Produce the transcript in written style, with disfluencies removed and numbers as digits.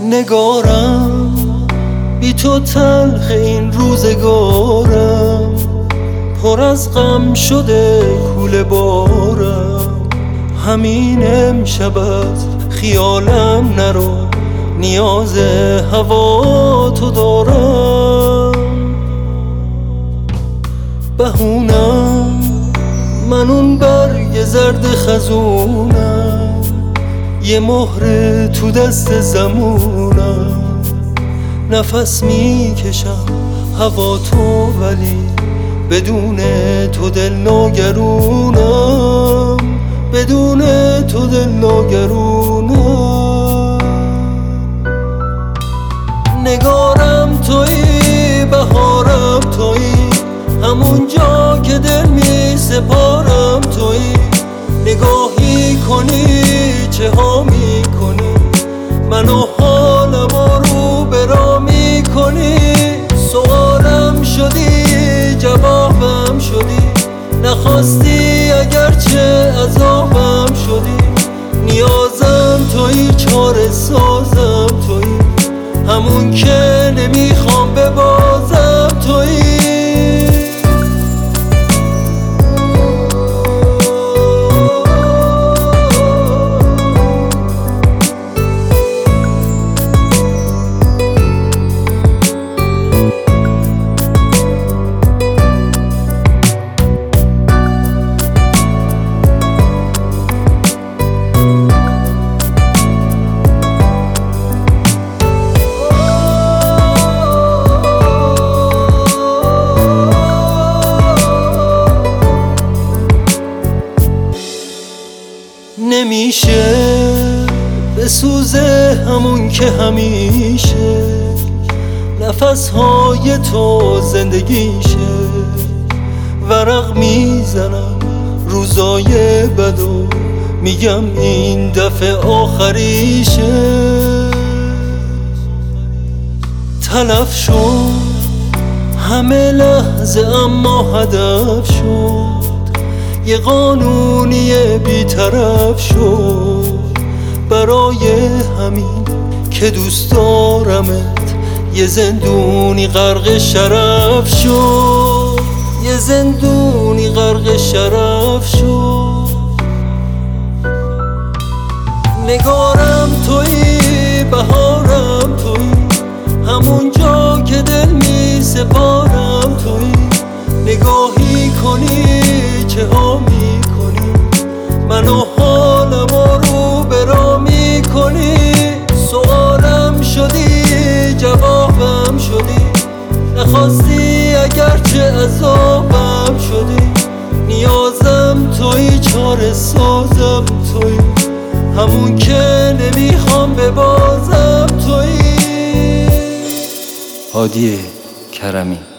نگارم بی تو تلخ این روزگارم، پر از غم شده کوله بارم. همین امشبت خیالم نرو، نیاز هوا تو دارم. بهونم من اون برگ زرد خزونم، یه مهر تو دست زمونم. نفس میکشم هوا تو، ولی بدون تو دل ناگرونم، بدون تو دل ناگرونم. نگارم تویی، بهارم تویی، همون جا که دل می سپارم تویی. نگاهی کنی چه ها می کنی، منو حالم رو برا می کنی. سوالم شدی جوابم شدی، نخواستی اگرچه عذابم شدی. نیازم تویی، چاره سازم تویی، همون که نمیخوام ببازم تویی. نمیشه بسوزه همون که همیشه، نفسهای تو زندگیشه. ورق میزنم روزای بدو، میگم این دفعه آخریشه. تلف شد همه لحظه اما هدف شد، یه قانونی بی‌طرف شد. برای همین که دوست دارمت یه زندونی غرق شرف شد، یه زندونی غرق شرف شد. نگارم تویی، بهارم تویی، همون جا که دل می سپارم تویی. نگاهی کنی چه ها می کنی، منو حالم رو برا می کنی. سوالم شدی جوابم شدی، نخواستی اگرچه عذابم شدی. نیازم تویی، چاره سازم تویی، همون که نمیخوام ببازم تویی. هادی کرمی.